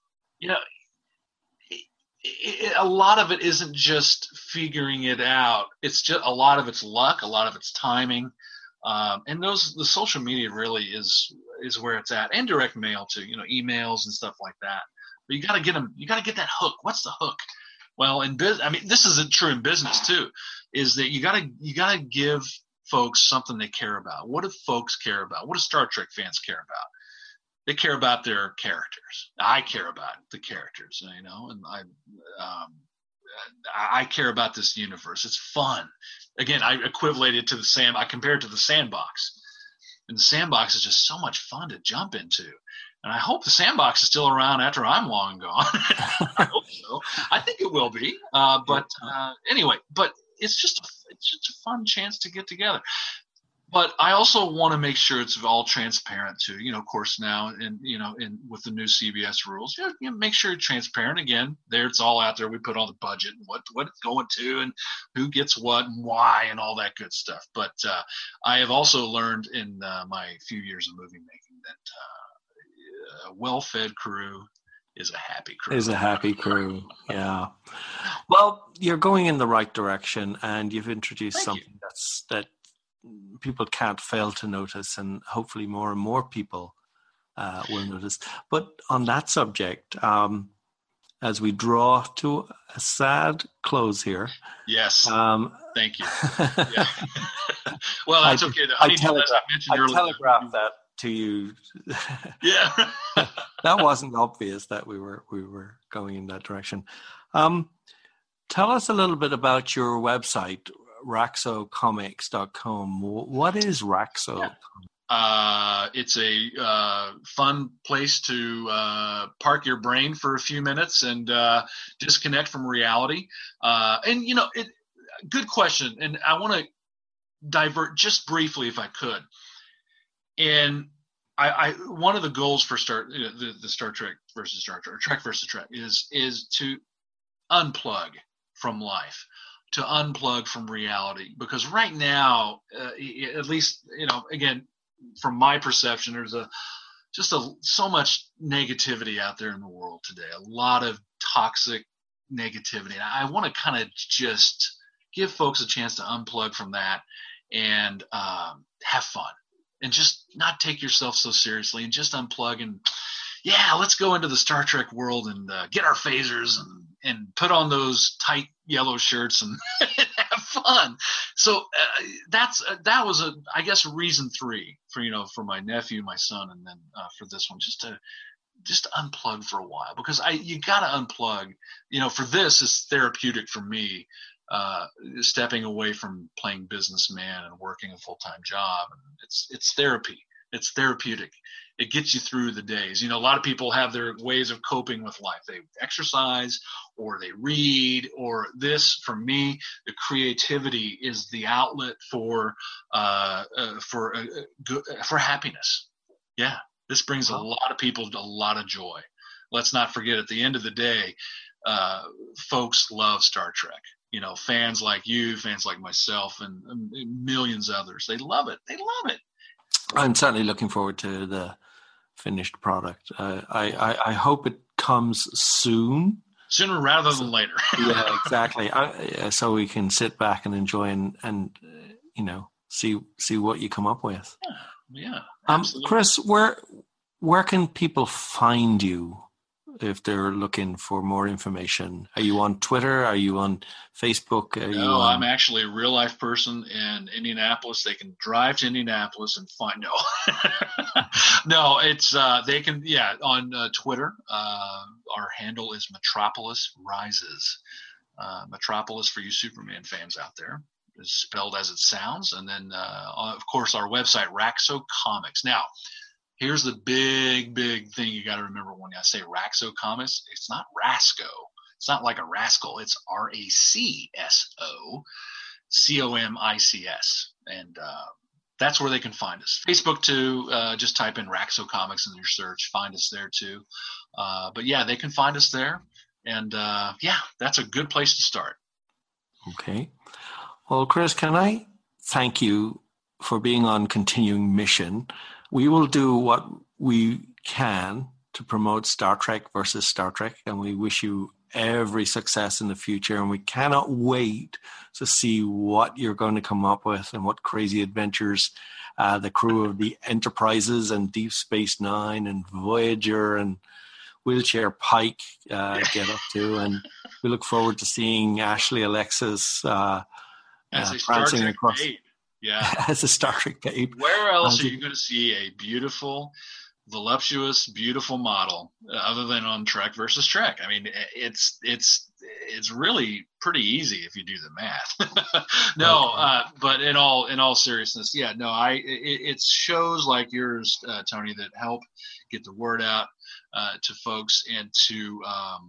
a lot of it isn't just figuring it out. It's just a lot of it's luck, a lot of it's timing. And the social media really is where it's at, and direct mail too, emails and stuff like that. But you got to get them. You got to get that hook. What's the hook? Well, in business, I mean, this is true in business too, is that you got to give folks something they care about. What do folks care about? What do Star Trek fans care about? They care about their characters. I care about the characters, and I care about this universe. It's fun. Again, I equivalated to I compared it to the sandbox. And the sandbox is just so much fun to jump into. And I hope the sandbox is still around after I'm long gone. I hope so. I think it will be. Anyway, but it's just a fun chance to get together. But I also want to make sure it's all transparent too. Of course now, and with the new CBS rules, make sure it's transparent. Again, it's all out there. We put all the budget and what it's going to, and who gets what and why, and all that good stuff. But I have also learned in my few years of movie making that a well-fed crew is a happy crew.
Yeah. Well, you're going in the right direction, and you've introduced something that people can't fail to notice, and hopefully more and more people will notice. But on that subject, as we draw to a sad close here.
Yes. Thank you. Yeah. Well, that's okay.
I telegraphed that to you.
Yeah.
That wasn't obvious that we were going in that direction. Tell us a little bit about your website, RaxoComics.com. What is Raxo?
It's a fun place to park your brain for a few minutes and disconnect from reality. And good question. And I want to divert just briefly, if I could. And I one of the goals for the Star Trek versus Star Trek, or Trek versus Trek, is to unplug from life, to unplug from reality, because right now, at least, again, from my perception, there's so much negativity out there in the world today, a lot of toxic negativity. And I want to kind of just give folks a chance to unplug from that and have fun and just not take yourself so seriously and just unplug and let's go into the Star Trek world and get our phasers and put on those tight yellow shirts and have fun. So that was I guess reason 3 for my nephew, my son, and then for this one, just to unplug for a while, because you got to unplug. For this, it's therapeutic for me. Stepping away from playing businessman and working a full-time job, it's therapy. It's therapeutic. It gets you through the days. A lot of people have their ways of coping with life. They exercise, or they read, or this. For me, the creativity is the outlet for happiness. Yeah, this brings a lot of people a lot of joy. Let's not forget, at the end of the day, folks love Star Trek. Fans like you, fans like myself, and millions of others. They love it. They love it.
I'm certainly looking forward to the finished product. I hope it comes soon.
Sooner rather than later.
Yeah, exactly. So we can sit back and enjoy and see what you come up with.
Yeah.
Chris, where can people find you if they're looking for more information? Are you on Twitter? Are you on Facebook?
I'm actually a real life person in Indianapolis. They can drive to Indianapolis and find no, it's they can on Twitter. Our handle is Metropolis Rises. Metropolis, for you Superman fans out there, is spelled as it sounds. And then of course our website, Raxo Comics. Now, here's the big thing you got to remember when I say Raxo Comics. It's not Rasco. It's not like a rascal. It's RACSO COMICS. And that's where they can find us. Facebook too. Just type in Raxo Comics in your search. Find us there too. But yeah, they can find us there. And that's a good place to start.
Okay. Well, Chris, can I thank you for being on Continuing Mission? We will do what we can to promote Star Trek versus Star Trek, and we wish you every success in the future. And we cannot wait to see what you're going to come up with and what crazy adventures the crew of the Enterprises and Deep Space Nine and Voyager and Wheelchair Pike get up to. And we look forward to seeing Ashley Alexis
as a Star Trek babe. Yeah,
as a Star Trek babe.
Where else are you going to see a beautiful, voluptuous, beautiful model other than on Trek versus Trek? I mean, it's really pretty easy if you do the math. But in all seriousness, it's shows like yours, Tony, that help get the word out to folks and to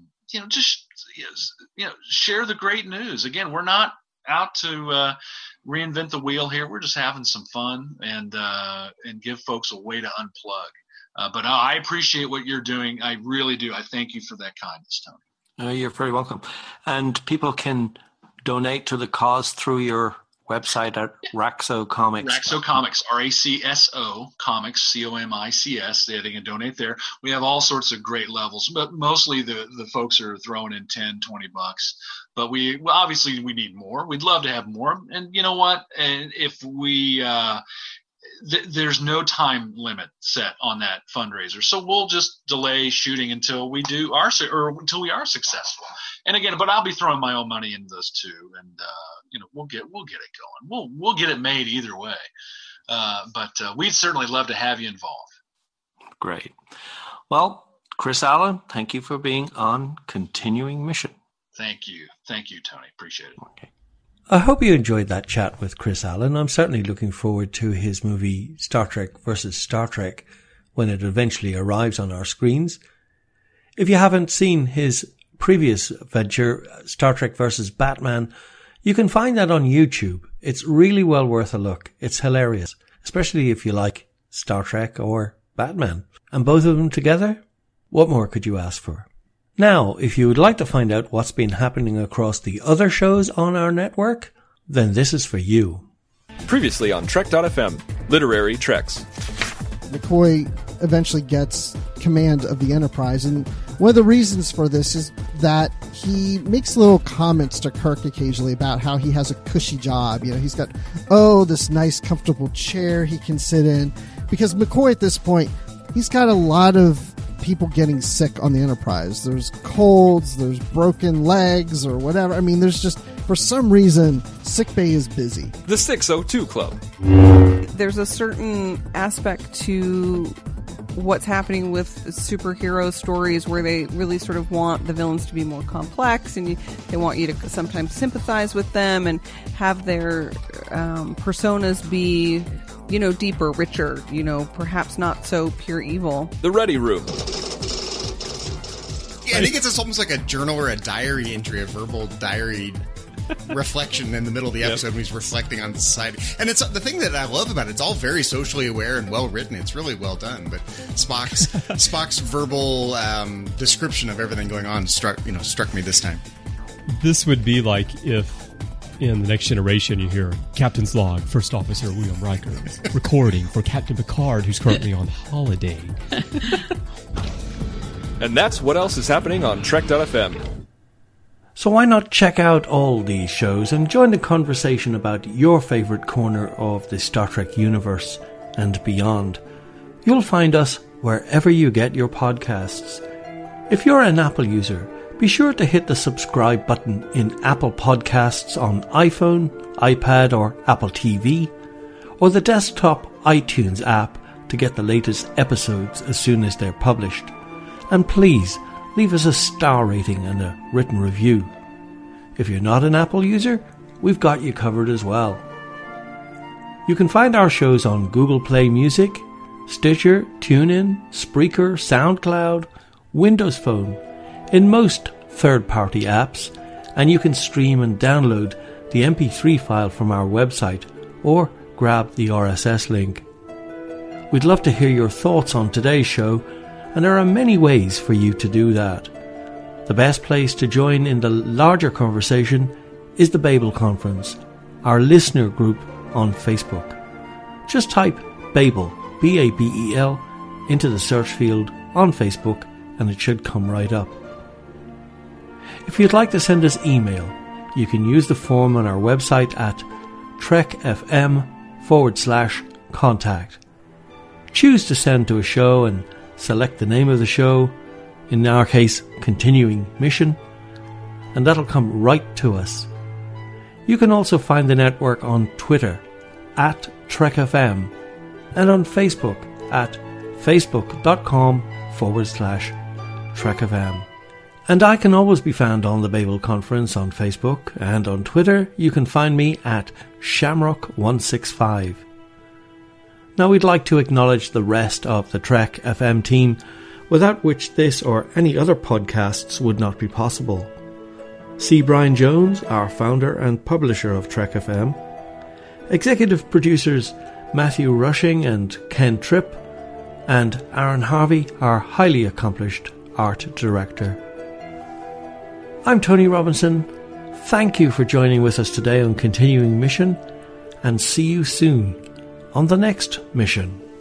share the great news. Again, we're not out to reinvent the wheel here. We're just having some fun and give folks a way to unplug. But I appreciate what you're doing. I really do. I thank you for that kindness, Tony.
You're very welcome. And people can donate to the cause through your website at Raxo Comics.
Raxo Comics, RACSO Comics, COMICS. They can donate there. We have all sorts of great levels, but mostly the folks are throwing in $10, $20. But obviously we need more. We'd love to have more. And you know what? And if we there's no time limit set on that fundraiser, so we'll just delay shooting until we until we are successful. And again, but I'll be throwing my own money into those too, and we'll get it going. We'll get it made either way. But we'd certainly love to have you involved.
Great. Well, Chris Allen, thank you for being on Continuing Mission.
Thank you, Tony. Appreciate it.
Okay. I hope you enjoyed that chat with Chris Allen. I'm certainly looking forward to his movie Star Trek vs. Star Trek when it eventually arrives on our screens. If you haven't seen his previous venture, Star Trek vs. Batman, you can find that on YouTube. It's really well worth a look. It's hilarious, especially if you like Star Trek or Batman. And both of them together? What more could you ask for? Now, if you would like to find out what's been happening across the other shows on our network, then this is for you.
Previously on Trek.fm, Literary Treks.
McCoy eventually gets command of the Enterprise, and one of the reasons for this is that he makes little comments to Kirk occasionally about how he has a cushy job. You know, he's got, this nice comfortable chair he can sit in, because McCoy at this point, he's got a lot of people getting sick on the Enterprise. There's colds, there's broken legs or whatever. I mean, there's just, for some reason, sickbay is busy.
The 602 Club.
There's a certain aspect to what's happening with superhero stories where they really sort of want the villains to be more complex, and they want you to sometimes sympathize with them and have their personas be, deeper, richer, perhaps not so pure evil.
The Ready Room.
Yeah, I think it's almost like a journal or a diary entry, a verbal diary reflection in the middle of the episode when he's reflecting on society. And it's the thing that I love about it, it's all very socially aware and well written. It's really well done. But Spock's verbal description of everything going on struck me this time. This would be like if in The Next Generation you hear Captain's Log, First Officer William Riker, recording for Captain Picard, who's currently on holiday.
And that's what else is happening on Trek.fm.
So why not check out all these shows and join the conversation about your favourite corner of the Star Trek universe and beyond. You'll find us wherever you get your podcasts. If you're an Apple user, be sure to hit the subscribe button in Apple Podcasts on iPhone, iPad or Apple TV, or the desktop iTunes app to get the latest episodes as soon as they're published. And please, leave us a star rating and a written review. If you're not an Apple user, we've got you covered as well. You can find our shows on Google Play Music, Stitcher, TuneIn, Spreaker, SoundCloud, Windows Phone, in most third-party apps, and you can stream and download the MP3 file from our website or grab the RSS link. We'd love to hear your thoughts on today's show, and there are many ways for you to do that. The best place to join in the larger conversation is the Babel Conference, our listener group on Facebook. Just type Babel, B-A-B-E-L, into the search field on Facebook and it should come right up. If you'd like to send us email, you can use the form on our website at trekfm/contact. Choose to send to a show and select the name of the show, in our case, Continuing Mission, and that'll come right to us. You can also find the network on Twitter at TrekFM and on Facebook at facebook.com/TrekFM. And I can always be found on the Babel Conference on Facebook, and on Twitter you can find me at Shamrock165. Now we'd like to acknowledge the rest of the Trek FM team, without which this or any other podcasts would not be possible. C. Brian Jones, our founder and publisher of Trek FM. Executive producers Matthew Rushing and Ken Tripp, and Aaron Harvey, our highly accomplished art director. I'm Tony Robinson. Thank you for joining with us today on Continuing Mission, and see you soon on the next mission.